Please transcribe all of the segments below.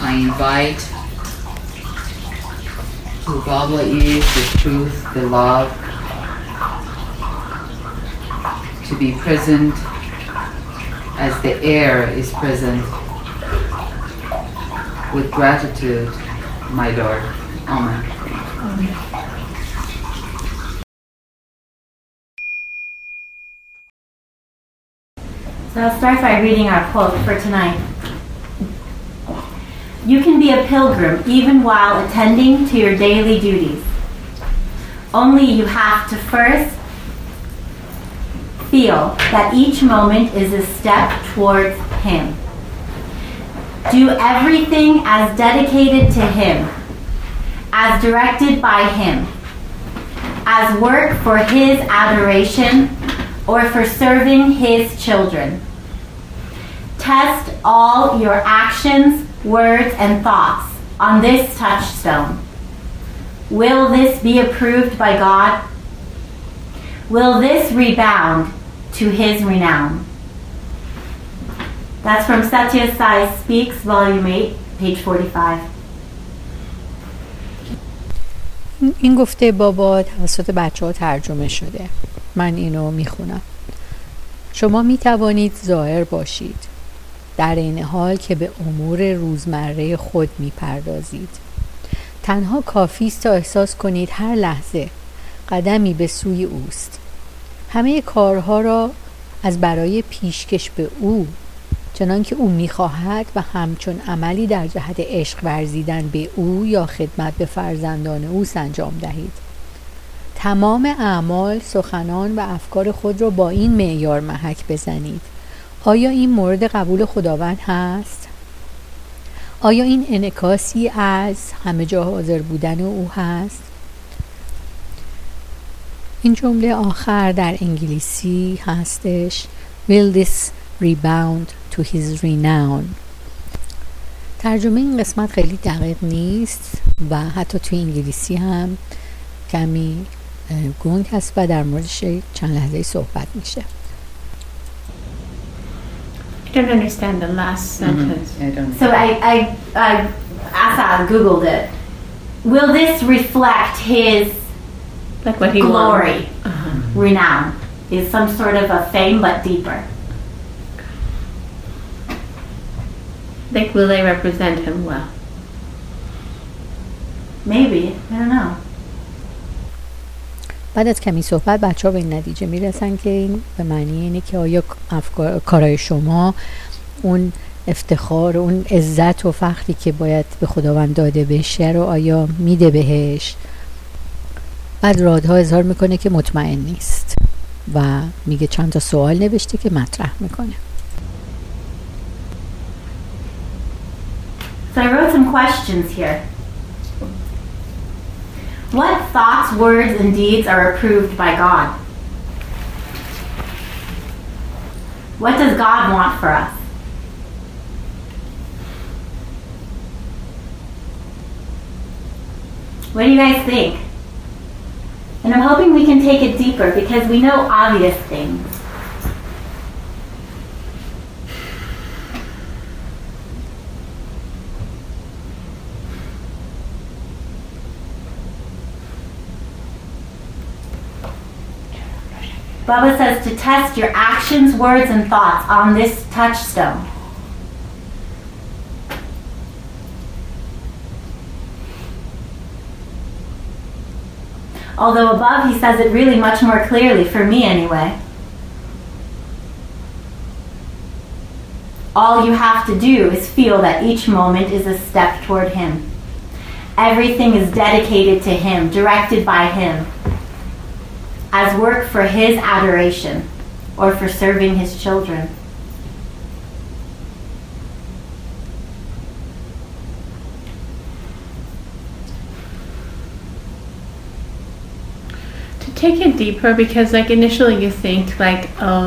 I invite who Baba is, the truth, the love, to be present as the air is present. With gratitude, my Lord. Amen. So I'll start by reading our quote for tonight. You can be a pilgrim even while attending to your daily duties. Only you have to first feel that each moment is a step towards Him. Do everything as dedicated to Him, as directed by Him, as work for His adoration or for serving His children. Test all your actions, words, and thoughts on this touchstone. Will this be approved by God? Will this rebound to His renown? That's from Satya Sai Speaks, Volume 8, page 45. این گفته بابا توسط بچه ها ترجمه شده. من اینو میخونم. شما میتوانید ظاهر باشید، در این حال که به امور روزمره خود میپردازید. تنها کافی است تا احساس کنید هر لحظه قدمی به سوی اوست. همه کارها را از برای پیشکش به او، چنان که او میخواهد و همچون عملی در جهت عشق ورزیدن به او یا خدمت به فرزندان او انجام دهید. تمام اعمال، سخنان و افکار خود را با این معیار محک بزنید. آیا این مورد قبول خداوند هست؟ آیا این انعکاسی از همه جا حاضر بودن او هست؟ این جمله آخر در انگلیسی هستش Will this rebound to his renown. ترجمه این قسمت خیلی دقیق نیست و حتی توی انگلیسی هم کمی گنگ هست و در موردش چند لحظه صحبت میشه. I don't understand the last sentence. I don't. So I Googled it. Will this reflect His Like what He glory, wants. renown? Is some sort of a fame but deeper? Like, will they represent Him well? Maybe. I don't know. بعد از کمی صحبت بچه ها به این نتیجه میرسن که این به معنی اینه که آیا کارهای شما اون افتخار، اون عزت و فخری که باید به خداوند داده بشه رو آیا میده بهش. بعد رادها اظهار میکنه که مطمئن نیست و میگه چند تا سوال نوشته که مطرح میکنه. So I wrote some questions here. What thoughts, words, and deeds are approved by God? What does God want for us? What do you guys think? And I'm hoping we can take it deeper because we know obvious things. Baba says to test your actions, words, and thoughts on this touchstone. Although above he says it really much more clearly, for me anyway. All you have to do is feel that each moment is a step toward Him. Everything is dedicated to Him, directed by Him, as work for His adoration or for serving His children. To take it deeper, because like initially you think like,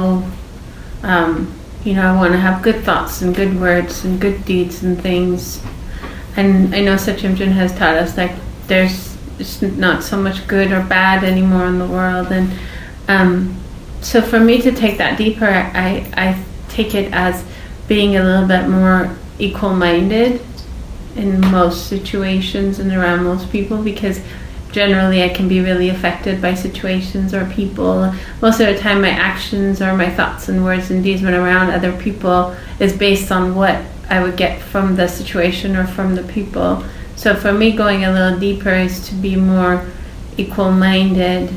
I want to have good thoughts and good words and good deeds and things. And I know Satyamjan has taught us like there's it's not so much good or bad anymore in the world, and so for me to take that deeper, I take it as being a little bit more equal-minded in most situations and around most people, because generally I can be really affected by situations or people. Most of the time my actions or my thoughts and words and deeds when around other people is based on what I would get from the situation or from the people. So for me, going a little deeper is to be more equal-minded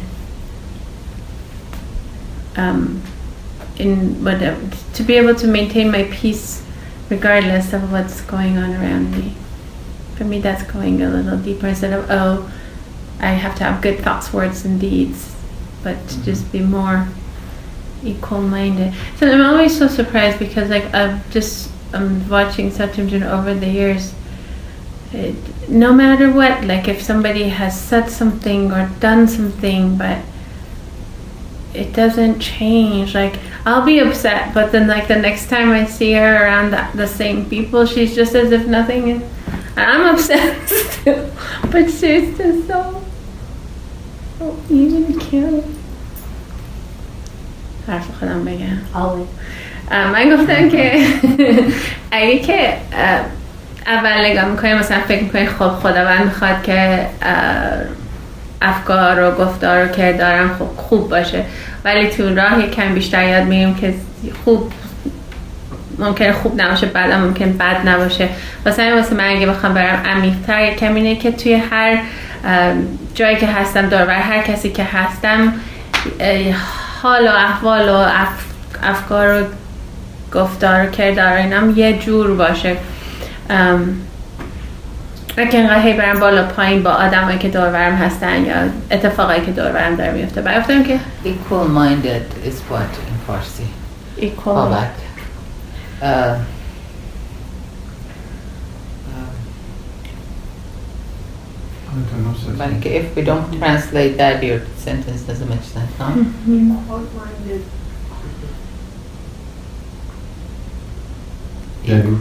in whatever, to be able to maintain my peace regardless of what's going on around me. For me, that's going a little deeper instead of, oh, I have to have good thoughts, words, and deeds, but to just be more equal-minded. So I'm always so surprised because, like, I'm watching Satyam over the years. No matter what, like, if somebody has said something or done something, but it doesn't change. Like, I'll be upset, but then, like, the next time I see her around the same people, she's just as if nothing is. I'm upset still, but she's just so even cute. حرف خودم بگم. من گفتم که اگه که اول نگاه میکنیم مثلا فکر میکنیم خب خداوند میخواد که افکار و گفتار و کردارم خوب باشه، ولی تو راه کم بیشتر یاد میگیم که خوب ممکنه خوب نباشه، بعدم ممکن بد نباشه. واسه من اگه بخوام برم عمیق‌تر یکم اینه که توی هر جایی که هستم، دور بر هر کسی که هستم، حال و احوال و افکار و گفتار و کردار اینم یه جور باشه. اگه انقدر هی برم بالا پایین با آدمایی که دور برم هستن یا اتفاقایی که دور برم داره میفته، بیافتم که equal minded is what in Farsi? equal. Like if we don't translate that, your sentence doesn't make sense, huh? Equal-minded. یعنی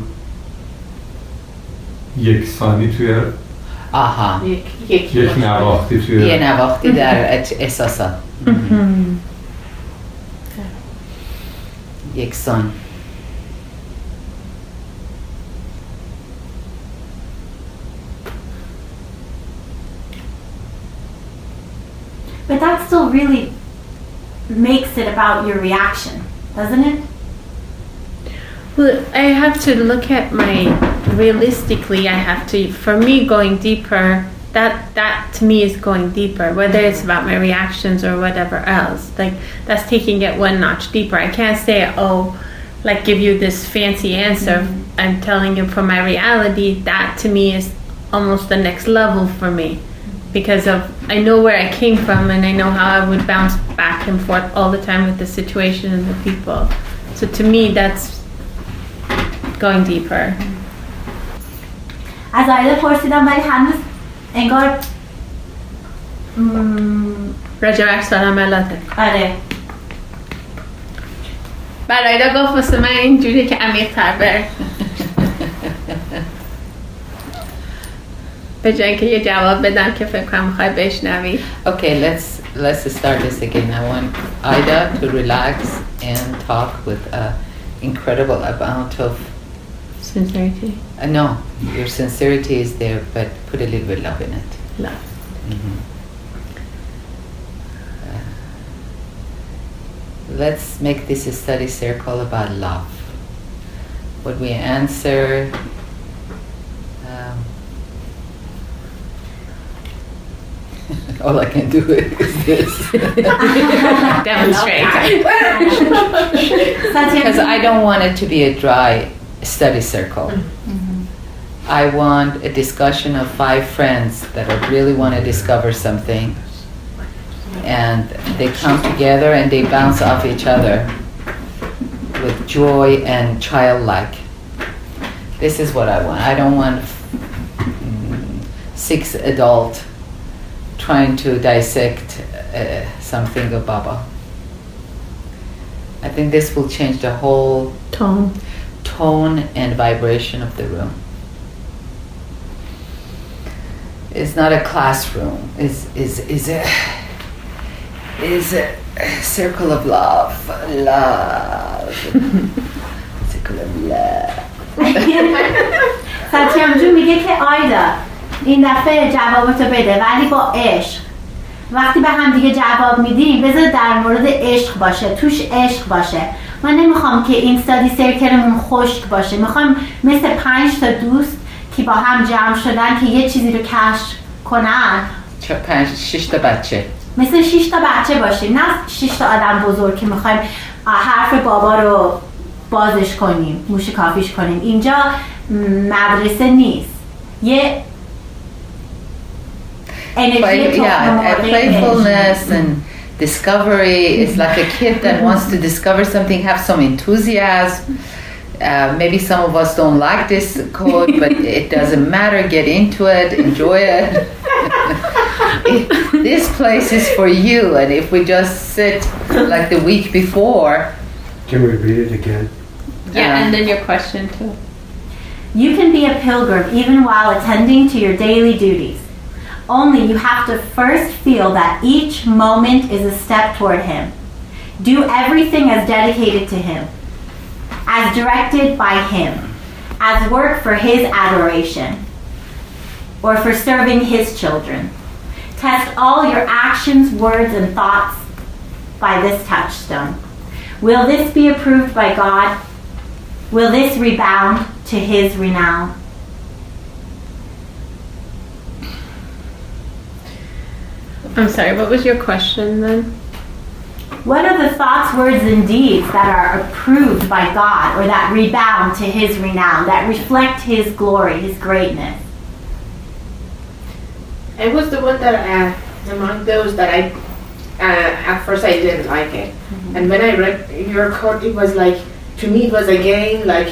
یکسانی توی آها یک نواختی توی یه نواختی در احساسات. یکسان. But that still really makes it about your reaction, doesn't it? Well, I have to look at realistically, I have to, for me, going deeper, that to me is going deeper, whether it's about my reactions or whatever else. Like, that's taking it one notch deeper. I can't say, like, give you this fancy answer. I'm telling you from my reality, that to me is almost the next level for me. Because I know where I came from and I know how I would bounce back and forth all the time with the situation and the people. So to me, that's going deeper. از آیده پرسیدم ولی هنوز انگار راجع به اکثر عملاته. آره. بعد آیده گفت واسه من اینجوریه که عمیق تر بر به جای که یه جواب بدم که فکر کنم میخوای بشنوی. Okay, let's start this again. I want Ida to relax and talk with an incredible amount of sincerity. No, your sincerity is there, but put a little bit of love in it. Love. Mm-hmm. Let's make this a study circle about love. What we answer. All I can do is this. Demonstrate. Because I don't want it to be a dry study circle. Mm-hmm. I want a discussion of 5 friends that really want to discover something, and they come together and they bounce off each other with joy and childlike. This is what I want. I don't want 6 adults trying to dissect something of Baba. I think this will change the whole tone and vibration of the room. It's not a classroom. Is a circle of love. Circle of love. ساتیام جون میگه که آیدا این دفعه جوابتو بده ولی با عشق. وقتی به هم دیگه جواب میدیم بذار در مورد عشق باشه، توش عشق باشه. من نمیخوام که این استادی سرکلمون خشک باشه، میخوام مثل 5 تا دوست که با هم جمع شدن که یه چیزی رو کشف کنن، 6 تا بچه، مثل 6 تا بچه باشیم، نه 6 تا آدم بزرگ که میخوایم حرف بابا رو بازش کنیم، موشکافیش کنیم. اینجا مدرسه نیست، یه playfulness and discovery is like a kid that wants to discover something, have some enthusiasm. Maybe some of us don't like this code, but it doesn't matter. Get into it, enjoy it. This place is for you, and if we just sit like the week before. Can we read it again? Yeah, and then your question too. You can be a pilgrim even while attending to your daily duties. Only you have to first feel that each moment is a step toward Him. Do everything as dedicated to Him, as directed by Him, as work for His adoration, or for serving His children. Test all your actions, words, and thoughts by this touchstone. Will this be approved by God? Will this rebound to His renown? I'm sorry, what was your question then? What are the thoughts, words, and deeds that are approved by God or that rebound to His renown, that reflect His glory, His greatness? It was the one that among those that I at first I didn't like it, and when I read your quote, it was like, to me it was again like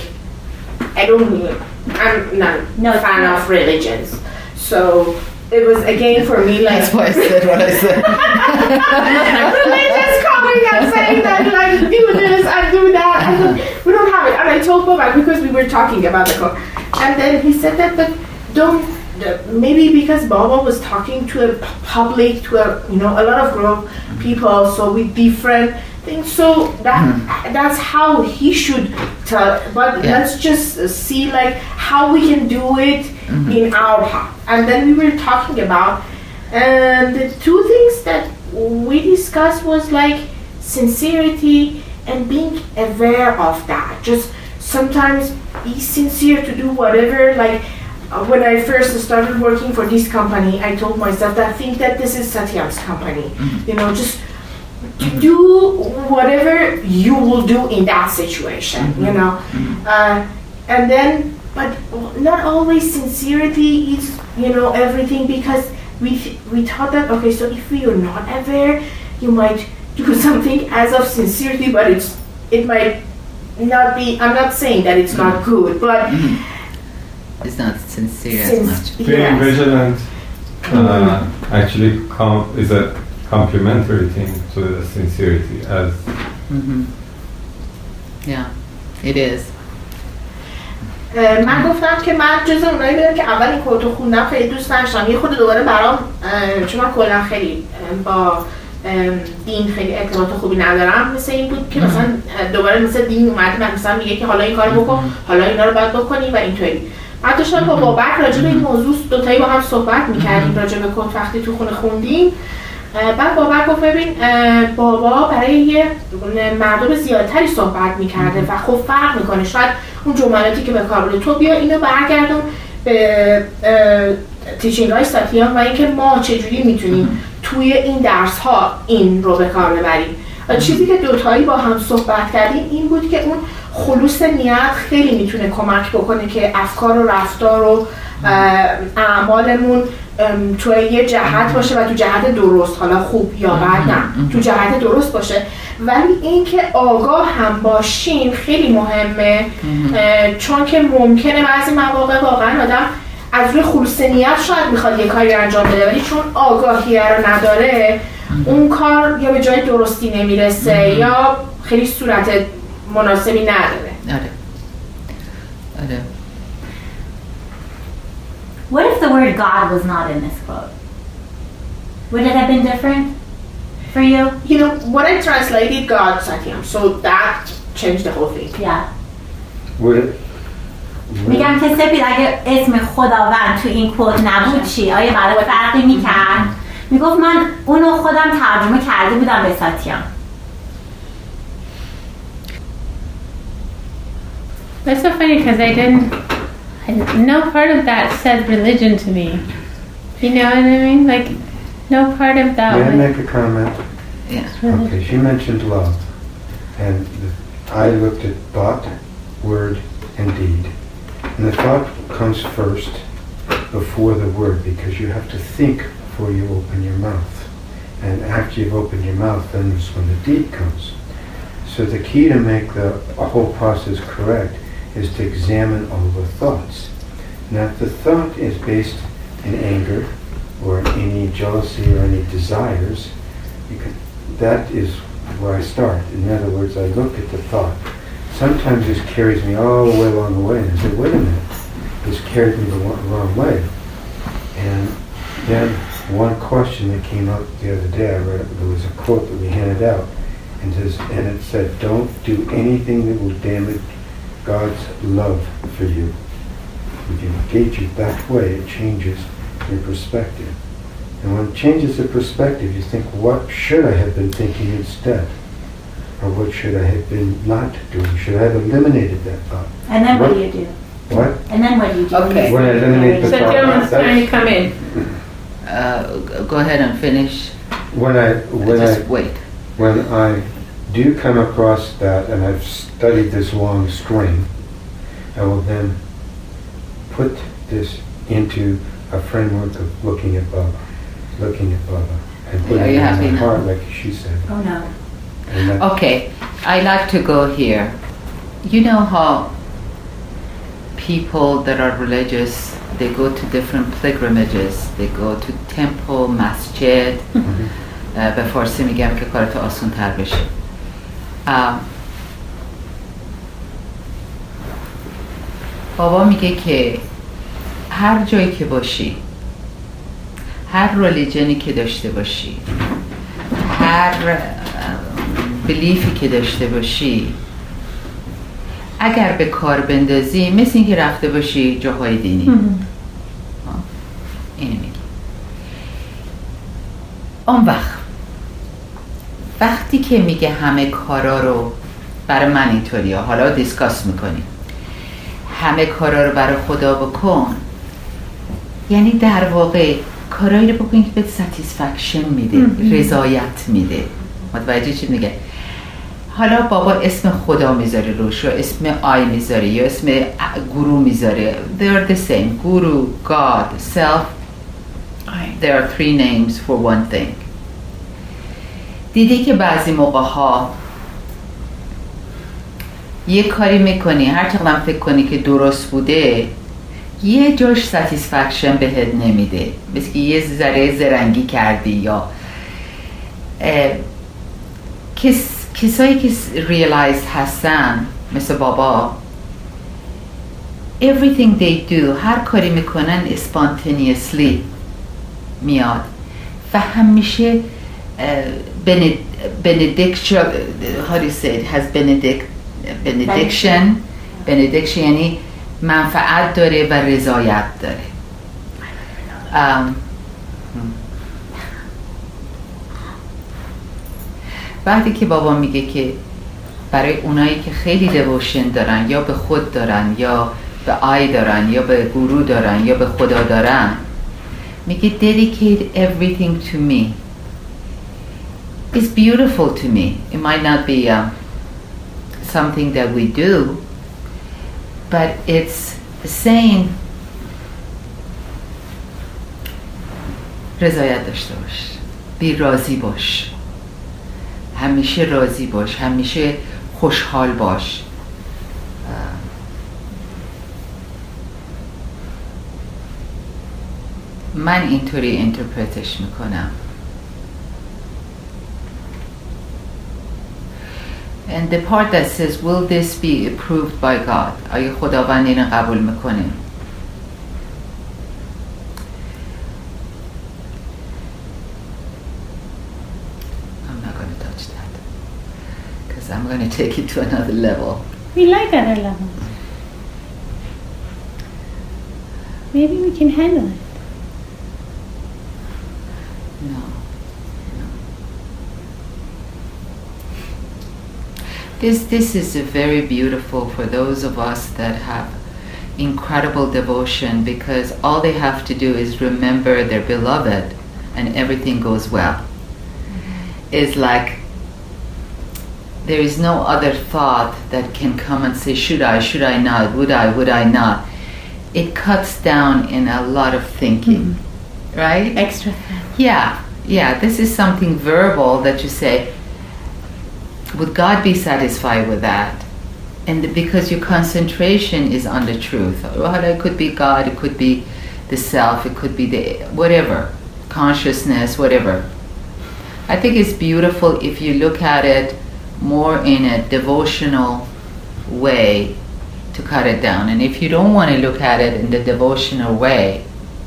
I'm not a fan of religions, so it was again for me like That's why I said what I said. religious coming and saying that like do this and do that, and we don't have it. And I told Boba because we were talking about the quote, and then he said that, but don't. Maybe because Baba was talking to a public, to a a lot of group people, so with different things. So that's how he should tell. But let's just see like how we can do it in our path. And then we were talking about, and the two things that we discussed was like sincerity and being aware of that. Just sometimes be sincere to do whatever like. When I first started working for this company, I told myself that I think that this is Satyam's company. Just do whatever you will do in that situation, and then, but not always sincerity is, everything, because we thought that, okay, so if we are not aware, you might do something as of sincerity, but it might not be, I'm not saying that it's not good, but It's not sincere as much. Being vigilant actually is a complementary thing to the sincerity as Yeah, it is. من گفتم که من جز اونایی بودم که اول این کورتو خوندم خیلی دوست داشتم. یه خود دوباره برام، چون من کلا خیلی با دین خیلی ارتباط خوبی ندارم، مثل این بود که مثلا دوباره مثل دین اومد من مثلا میگه که حالا این کارو بکن، حالا اینا رو باید بکنی و اینطوری. بعد داشتم با بابک راجع به این موضوع دوتایی با هم صحبت میکردیم راجع به کد وقتی تو خونه خوندیم. بعد بابک گفت ببین بابا برای یه مردم زیادتری صحبت میکرده و خب فرق میکنه، شاید اون جملاتی که به کار برده تو بیا اینو برگردون به تیچینگ های ساتیام و اینکه ما چجوری میتونیم توی این درس ها این رو به کار ببریم. چیزی که دوتایی با هم صحبت کردیم این بود که اون خلوص نیت خیلی میتونه کمک بکنه که افکار و رفتار و اعمالمون توی یه جهت باشه و تو جهت درست، حالا خوب یا بد نه، تو جهت درست باشه، ولی این که آگاه هم باشیم خیلی مهمه، چون که ممکنه بعضی مواقع واقعا آدم از روی خلوص نیت شاید میخواد یه کاری انجام بده ولی چون آگاهی رو نداره اون کار یا به جای درستی نمیرسه یا خیلی صورت مناسبی نداره. آره. What if the word God was not in this quote? Would it have been different for you? You know, when I translated God, Satyam, so that changed the whole thing. Yeah. Would it? میگم که سپید اگه اسم خداوند تو این کد نبود چی؟ آیا برای فرقی میکرد؟ میگفت من اونو خودم ترجمه کرده بودم به ساتیام. That's so funny because no part of that said religion to me. You know what I mean? Like, no part of that May I was make a comment? Yeah. Okay, she mentioned love. And I looked at thought, word, and deed. And the thought comes first before the word because you have to think before you open your mouth. And after you've opened your mouth, then is when the deed comes. So the key to make the whole process correct is to examine all the thoughts. Now if the thought is based in anger or any jealousy or any desires, that is where I start. In other words, I look at the thought. Sometimes this carries me all the way along the way and I say, wait a minute, this carried me the wrong way. And then one question that came up the other day, I read, there was a quote that we handed out and it said, don't do anything that will damage God's love for you. If you engage it that way, it changes your perspective. And when it changes the perspective, you think, what should I have been thinking instead? Or what should I have been not doing? Should I have eliminated that thought? And then what do you do? What? And then what do you do? Okay. When I eliminate the So thought, Dylan's trying to come in. Go ahead and finish. Just wait. When I do come across that, and I've studied this long string, I will then put this into a framework of looking at Baba, and putting Are it you in happy my now? heart, like she said. Oh no. And that, Okay, I like to go here. You know how people that are religious, they go to different pilgrimages. They go to temple, masjid. به فارسی میگم که کارت آسان تر بشه. بابا میگه که هر جایی که باشی، هر ریلیجنی که داشته باشی، هر بلیفی که داشته باشی، اگر به کار بندازی مثل اینکه رفته باشی جاهای دینی. اینو میگه. اون وقتی که میگه همه کارا رو برای من اینطوریه، حالا دیسکاس میکنیم، همه کارا رو برای خدا بکن، یعنی در واقع کارایی رو بکن که بهت ساتیسفکشن میده، رضایت میده. متوجه چی میگه؟ حالا بابا اسم خدا میذاره روش، یا اسم آی میذاره، یا اسم گورو میذاره. They are the same. Guru, God, self. There are three names for one thing. دیدی که بعضی موقع ها یه کاری میکنی، هر چقدر فکر کنی که درست بوده، یه جاش ساتیسفکشن بهت نمیده، مثل که یه ذره زرنگی کردی. یا کسایی که ریالایز هستن مثل بابا، everything they do، هر کاری میکنن spontaneously میاد و همیشه benediction, how do you say it, has benediction یعنی منفعت داره و رضایت داره. وقتی که بابا میگه که برای اونایی که خیلی دیووشن دارن، یا به خود دارن، یا به آی دارن، یا به گورو دارن، یا به خدا دارن، میگه dedicate everything to me. It's beautiful to me. It might not be something that we do, but it's saying رضایت داشته باش، بی راضی باش، همیشه راضی باش، همیشه خوشحال باش. من اینطوری اینترپرتش میکنم. And the part that says, will this be approved by God? آیا خداوند اینو قبول میکنه؟ I'm not going to touch that because I'm going to take it to another level. We like other levels. maybe we can handle it. No. This is very beautiful for those of us that have incredible devotion, because all they have to do is remember their beloved and everything goes well. It's like there is no other thought that can come and say, should I not, would I not. It cuts down in a lot of thinking, right? Extra. Yeah, this is something verbal that you say, would God be satisfied with that? And because your concentration is on the truth. Well, it could be God, it could be the self, it could be the whatever, consciousness, whatever. I think it's beautiful if you look at it more in a devotional way to cut it down. And if you don't want to look at it in the devotional way,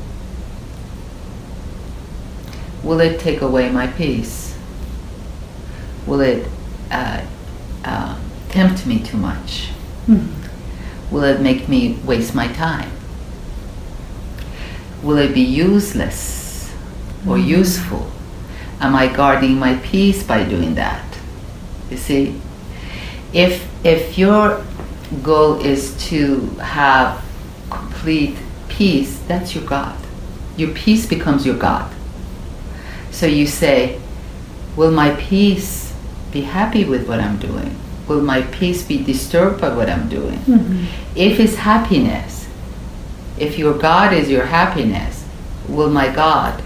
will it take away my peace? Will it tempt me too much? Will it make me waste my time? Will it be useless or useful? Am I guarding my peace by doing that? You see, if your goal is to have complete peace, that's your God. Your peace becomes your God. So you say, will my peace be happy with what I'm doing? Will my peace be disturbed by what I'm doing? If it's happiness, if your God is your happiness, will my God,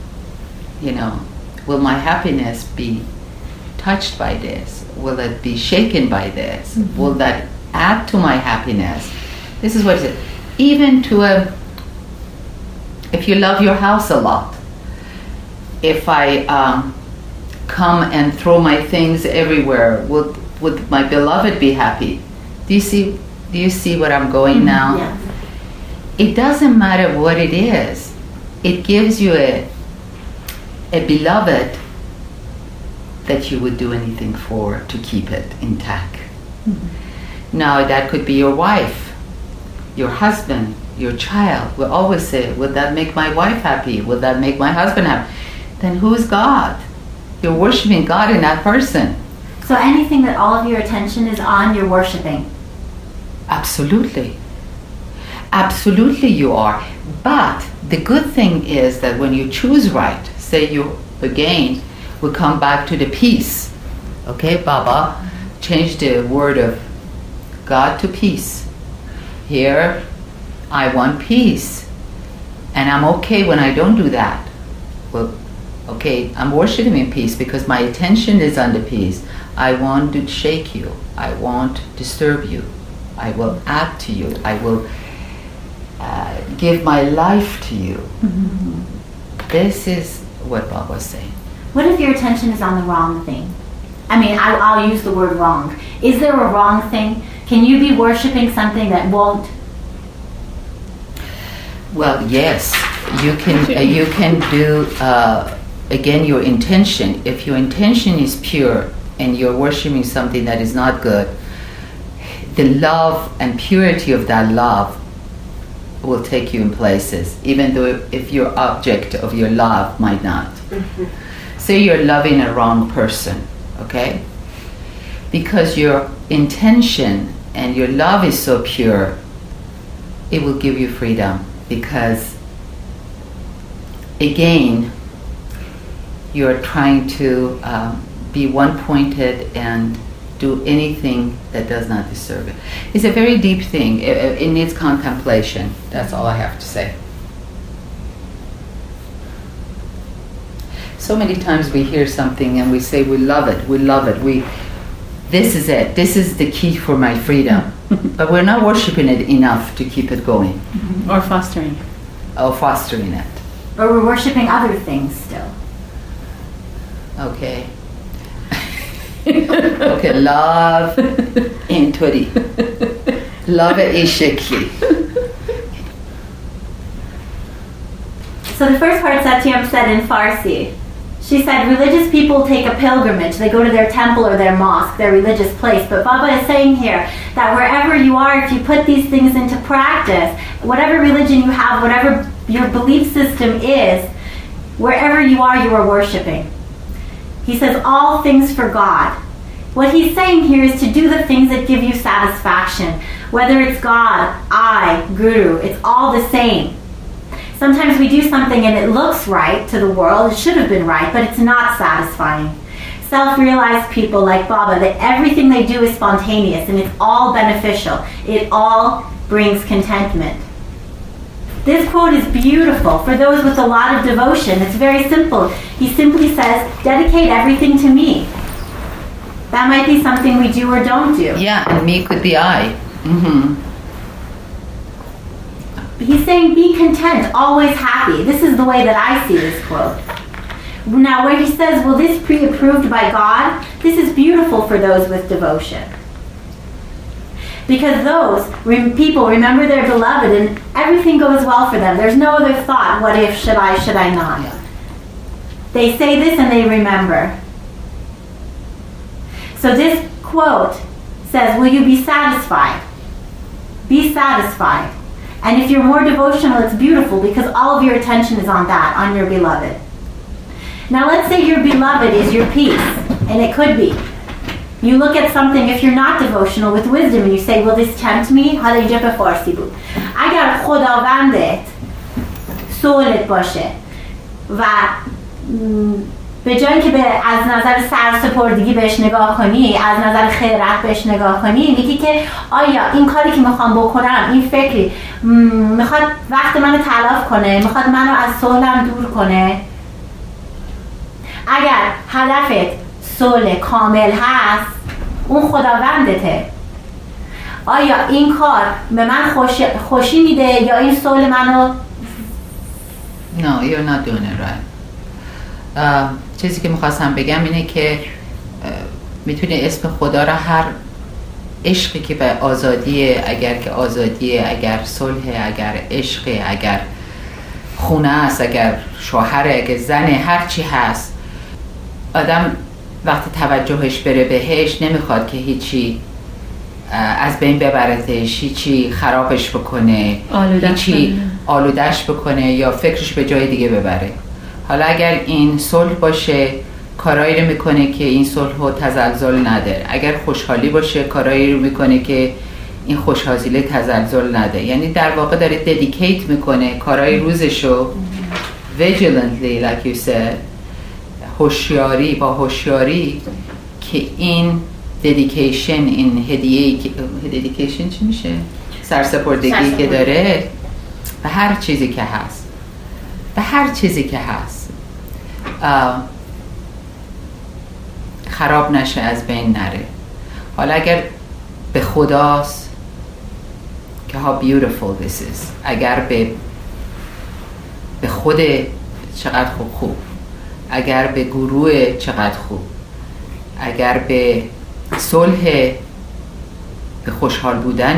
will my happiness be touched by this? Will it be shaken by this? Will that add to my happiness? This is what it is. Even to if you love your house a lot, if I come and throw my things everywhere, would my beloved be happy? Do you see what I'm going now? Yes. It doesn't matter what it is. It gives you a beloved that you would do anything for to keep it intact. Now that could be your wife, your husband, your child. We always say, would that make my wife happy? Would that make my husband happy? Then who's God? You're worshiping God in that person. So anything that all of your attention is on, you're worshiping. Absolutely. Absolutely you are. But the good thing is that when you choose right, say you, again, we come back to the peace. Okay, Baba, change the word of God to peace. Here, I want peace. And I'm okay when I don't do that. Well, okay, I'm worshiping in peace because my attention is on the peace. I won't shake you. I won't disturb you. I will add to you. I will give my life to you. This is what Baba was saying. What if your attention is on the wrong thing? I mean, I'll use the word wrong. Is there a wrong thing? Can you be worshiping something that won't? Well, yes. You can do, again, your intention. If your intention is pure and you're worshiping something that is not good, the love and purity of that love will take you in places, even though if your object of your love might not. Say you're loving a wrong person, okay? Because your intention and your love is so pure, it will give you freedom. Because, again, you're trying to be one-pointed and do anything that does not disturb it. It's a very deep thing. It needs contemplation. That's all I have to say. So many times we hear something and we say, we love it, this is it, this is the key for my freedom. But we're not worshiping it enough to keep it going. Or fostering. Or fostering it. Or we're worshiping other things still. Okay. Okay, love اینطوری. Love این شکلی. So the first part Satyam said in Farsi. She said religious people take a pilgrimage. They go to their temple or their mosque, their religious place. But Baba is saying here that wherever you are, if you put these things into practice, whatever religion you have, whatever your belief system is, wherever you are worshiping. He says all things for God. What he's saying here is to do the things that give you satisfaction. Whether it's God, I, Guru, it's all the same. Sometimes we do something and it looks right to the world, it should have been right, but it's not satisfying. Self-realized people like Baba, that everything they do is spontaneous and it's all beneficial. It all brings contentment. This quote is beautiful for those with a lot of devotion. It's very simple. He simply says, dedicate everything to me. That might be something we do or don't do. Yeah, and me could be I. Mm-hmm. He's saying be content, always happy. This is the way that I see this quote. Now where he says, will this be approved by God? This is beautiful for those with devotion. Because those people remember their beloved and everything goes well for them. There's no other thought, what if, should I not? Yeah. They say this and they remember. So this quote says, will you be satisfied? Be satisfied. And if you're more devotional, it's beautiful because all of your attention is on that, on your beloved. Now let's say your beloved is your peace, and it could be. You look at something, if you're not devotional, with wisdom, and you say, will this tempt me? حالا اینجا به فارسی بود. اگر خداوندت سولت باشه و به جایی که از نظر سرسپردگی بهش نگاه کنی، از نظر خیرت بهش نگاه کنی، میگی که آیا این کاری که میخوام بکنم، این فکری میخواد وقت منو تلف کنه، میخواد منو از صلحم دور کنه. اگر هدفت صلح کامل هست، اون خداوندته. آیا این کار به من خوشی میده یا این صلح منو؟ No, you're not doing it right. چیزی که میخواستم بگم اینه که میتونی اسم خدا را هر عشقی که به آزادیه، اگر که آزادیه، اگر صلح، اگر عشق، اگر خونه است، اگر شوهر، اگر زن، هر چی هست، آدم وقتی توجهش بره بهش نمیخواد که هیچی از بین ببرتش، هیچی خرابش بکنه، هیچی آلودش بکنه یا فکرش به جای دیگه ببره. حالا اگر این صلح باشه، کارایی رو میکنه که این صلح و تزلزل نده. اگر خوشحالی باشه، کارایی رو میکنه که این خوشحالی تزلزل نده. یعنی در واقع داره ددیکیت میکنه کارای روزشو vigilantly like you said، هوشیاری با هوشیاری، که این ددیکیشن، این هدیه، ددیکیشن چی میشه؟ سرسپردگی که داره به هر چیزی که هست، به هر چیزی که هست خراب نشه، از بین نره. حالا اگر به خداست که how beautiful this is، اگر به خود چقدر خوب، اگر به گروه چقدر خوب، اگر به صلح، به خوشحال بودن،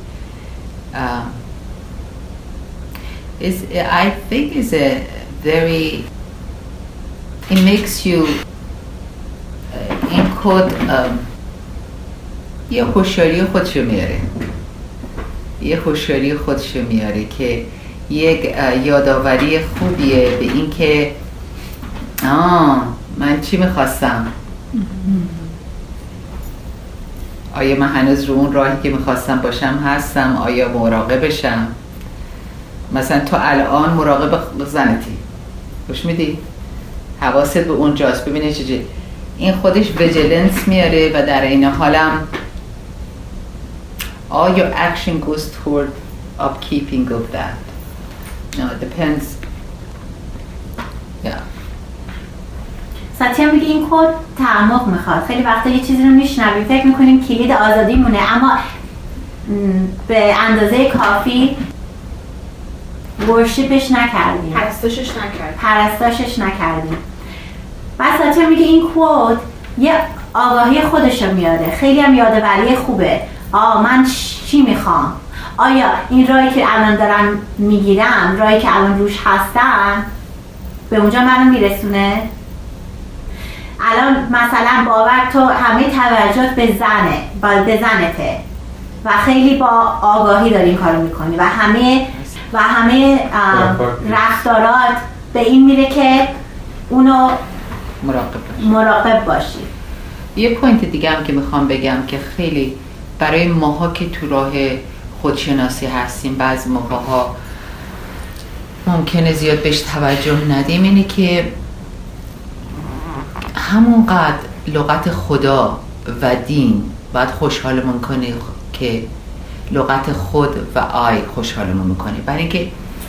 I think is a very, it makes you این کد یه هوشیاری خودشو میاره، یه هوشیاری خودشو میاره که یک یادآوری خوبیه به این که من چی میخواستم، آیا من هنوز رو اون راهی که میخواستم باشم هستم، آیا مراقبشم. مثلا تو الان مراقب زنتی، گوش میدی؟ حواست به اونجاست، ببینی چجوری این خودش ویجیلنس میاره و در این حالم all your action goes toward upkeeping of that. No, it depends. Yeah. ساتیا میگه این کد تعمق میخواد. خیلی وقتا یه چیزی رو میشنویم فکر میکنیم کلید آزادی مونه، اما به اندازه کافی ورشیپش نکردیم، پرستاشش نکردیم. بعد ساتیا میگه این کد یه آگاهی خودشو میاده، خیلی هم یادآوری خوبه. من چی میخوام؟ آیا این راهی که الان دارم میگیرم، راهی که الان روش هستم، به اونجا منو میرسونه؟ الان مثلا باور تو همه توجهت به زنته و خیلی با آگاهی داری این کارو میکنی و همه رفتارات به این میره که اونو مراقب باشی. یه پوینت دیگه هم که میخوام بگم که خیلی برای ماها که تو راه خودشناسی هستیم بعضی موقع ها ممکنه زیاد بهش توجه ندیم، اینه که همونقدر لغت خدا و دین باید خوشحالمون کنه که لغت خود و آی خوشحالمون میکنه. برای اینکه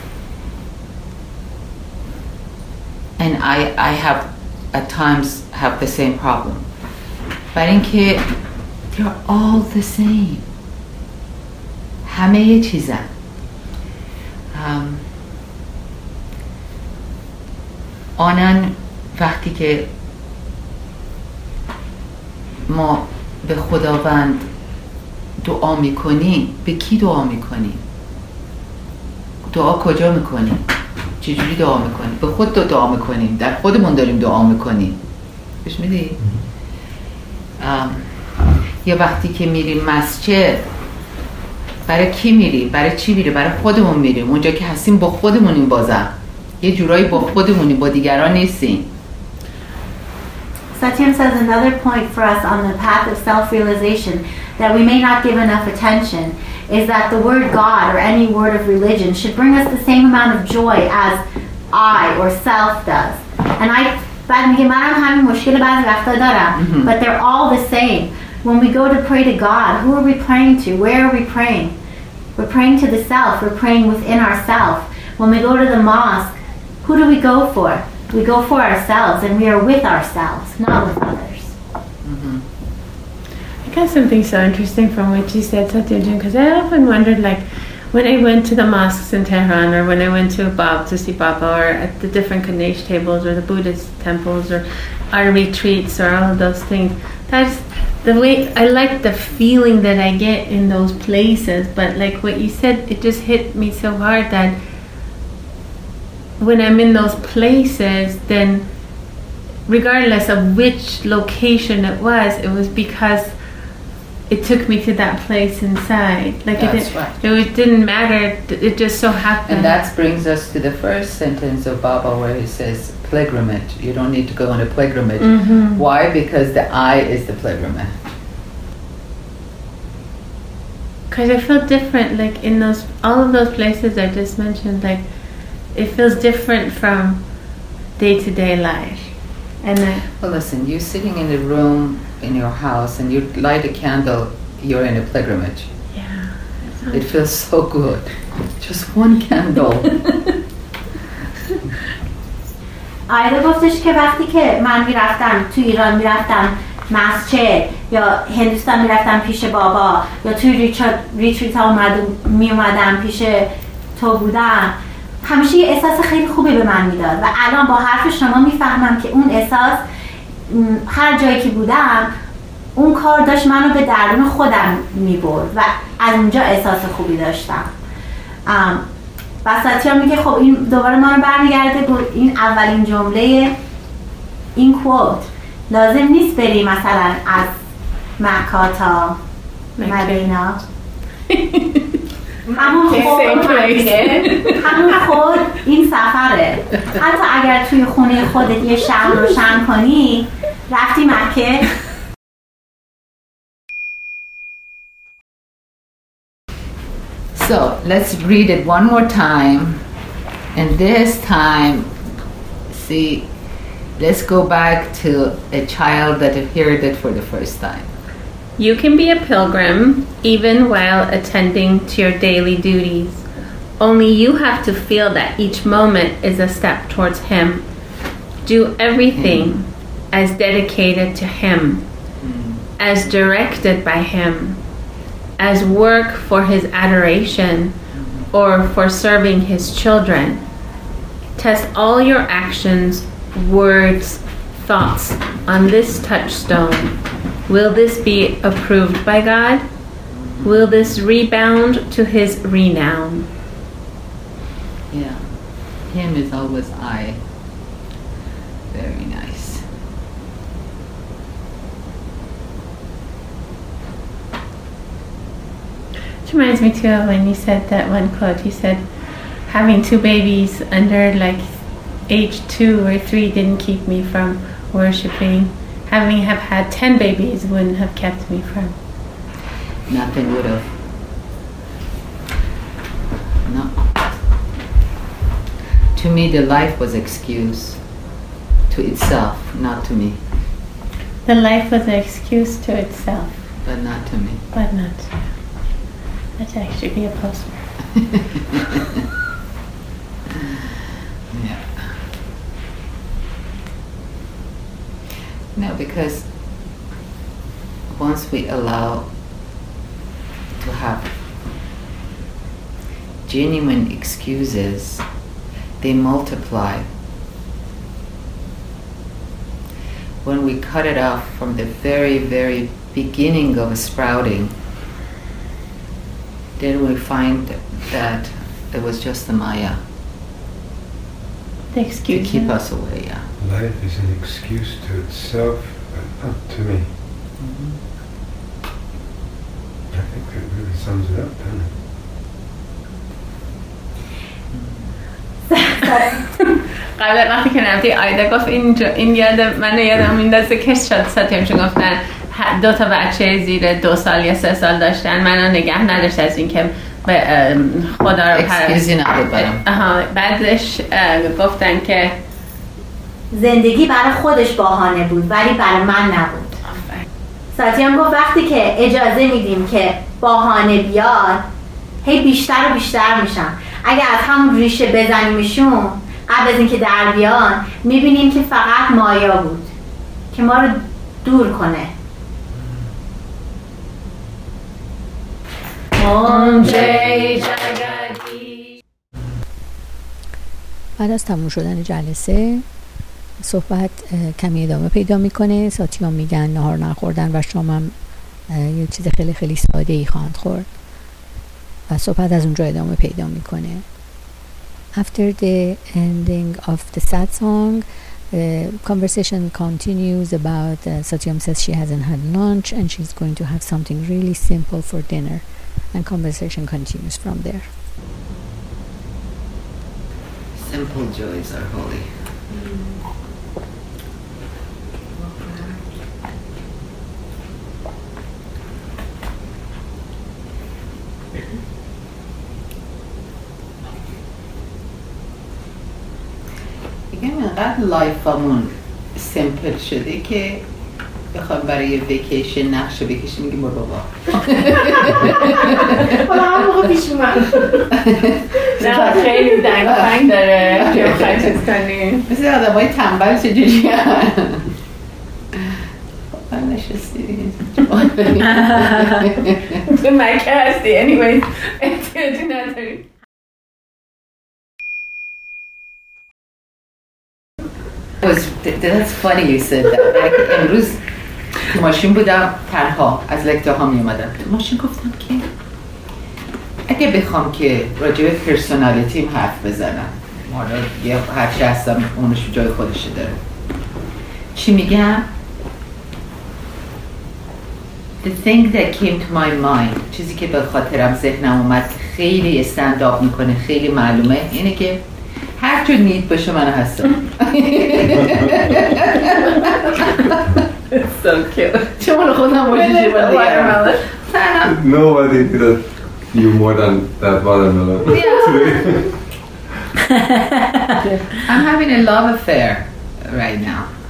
and I have at times have the same problem. برای اینکه they're all the same. همه یه چیزن. آنن وقتی که ما به خداوند دعا میکنیم، به کی دعا میکنیم؟ دعا کجا میکنیم؟ چجوری دعا میکنیم؟ به خود دعا میکنیم، در خودمون داریم دعا میکنیم. بهش میدی؟ یا وقتی که میریم مسجد، برای کی میریم؟ برای چی میریم؟ برای خودمون میریم. اونجا که هستیم با خودمونیم، بازم یه جورایی با خودمونیم، با دیگران نیستیم. Satyam says another point for us on the path of self-realization that we may not give enough attention is that the word God or any word of religion should bring us the same amount of joy as I or self does. And بعد میگه منم همین مشکل بعضی وقتا دارم. But they're all the same. When we go to pray to God, who are we praying to? Where are we praying? We're praying to the self. We're praying within ourselves. When we go to the mosque, who do we go for? We go for ourselves, and we are with ourselves, not with others. I got something so interesting from what you said, Satyajin, because I often wondered, like, when I went to the mosques in Tehran, or when I went to Bab to see Baba, or at the different Ganesh tables, or the Buddhist temples, or our retreats, or all of those things, that's the way I like the feeling that I get in those places. But like what you said, it just hit me so hard that when I'm in those places, then regardless of which location it was because it took me to that place inside. Like it didn't matter. It just so happened. And that brings us to the first sentence of Baba where he says pilgrimage. You don't need to go on a pilgrimage. Why? Because the I is the pilgrimage. Because I feel different, like in all of those places I just mentioned, like it feels different from day-to-day life. And well, listen, you're sitting in a room in your house and you light a candle, you're in a pilgrimage. Yeah. It feels so good. Just one candle. آیده گفتش که وقتی که من میرفتم تو ایران، میرفتم مسجد یا هندوستان میرفتم پیش بابا یا توی ریتریت ها می اومدم پیش تو بودم، همیشه یه احساس خیلی خوبی به من میداد و الان با حرف شما میفهمم که اون احساس هر جایی که بودم اون کار داشت منو به درون خودم میبرد و از اونجا احساس خوبی داشتم. و ساتیا میگه خب این دوباره ما رو برمیگرده بود این اولین جمله این کوت، لازم نیست بری مثلا از مکه تا مدینه، همون خود این سفره. حتی اگر توی خونه خودت یه شمع روشن کنی رفتی مکه. So let's read it one more time, and this time, see, let's go back to a child that heard it for the first time. You can be a pilgrim even while attending to your daily duties. Only you have to feel that each moment is a step towards Him. Do everything as dedicated to Him, as directed by Him, as work for His adoration or for serving His children. Test all your actions, words, thoughts on this touchstone. Will this be approved by God? Will this rebound to His renown? Yeah, Him is always I. Very nice. Which reminds me too of when you said that one quote. You said having 2 babies under like age 2 or 3 didn't keep me from worshiping. Having have had 10 babies wouldn't have kept me from. Nothing would have. No. To me, the life was excuse to itself, not to me. The life was an excuse to itself, But not to me. but not to you. That should actually be a poster. Yeah. No, because once we allow to have genuine excuses, they multiply. When we cut it off from the very, very beginning of a sprouting, then we find that it was just the Maya The to excuse. keep us away. Yeah. Life is an excuse to itself, but not to me. I think that really sums it up, doesn't it? قبل وقتی که نبودی آیدا گفت این یادم میندازه که شد ساتیمشون گفتن 2 تا بچه زیر 2 سال یا 3 سال داشتن. منو نگه نداشت از این که خدا رو اکسکیوزی نبود برام. بعدش گفتن که زندگی برای خودش بهانه بود ولی برای من نبود. ساتیام گفت وقتی که اجازه میدیم که بهانه بیاد هی بیشتر و بیشتر میشن. اگه از همون ریشه بزنیمشون قبل از اینکه در بیان میبینیم که فقط مایا بود که ما رو دور کنه. بعد از تموم شدن جلسه صحبت کمی ادامه پیدا میکنه. ساتیام میگن نهار نخوردن و شامم یه چیز خیلی خیلی ساده ای خواهند خورد و صحبت از اونجا ادامه پیدا میکنه. After the ending of the sad song, the conversation continues about Satyam says she hasn't had lunch and she's going to have something really simple for dinner, and conversation continues from there. Simple joys are holy. میگم اینقدر لایفمون سیمپل شده که بخوام برای ویکیشن نقشه بکشیم میگیم برو بابا. حالا هم موقع پیش اومد. نه خیلی دنگ داره که بخوای چیز کنی. مثل آدم های تنبل چجوری هم من نشستی تو مکه هستی anyway احتیاجی نداری. That's funny you said that. امروز تو ماشین بودم تنها از لکته ها می اومدم تو ماشین گفتم که اگه بخوام که راجع به پرسونالیتیم حرف بزنم حالا یه هرچی هستم اونش جای خودشه داره چی میگم؟ The thing that came to my mind چیزی که به خاطرم ذهنم اومد خیلی استندآپ میکنه خیلی معلومه اینه که هر جور نید باشه من هستم. So cute. چه مال خودم باشه چه مال دیگرم. Nobody did you more than that watermelon. I'm having a love affair right now.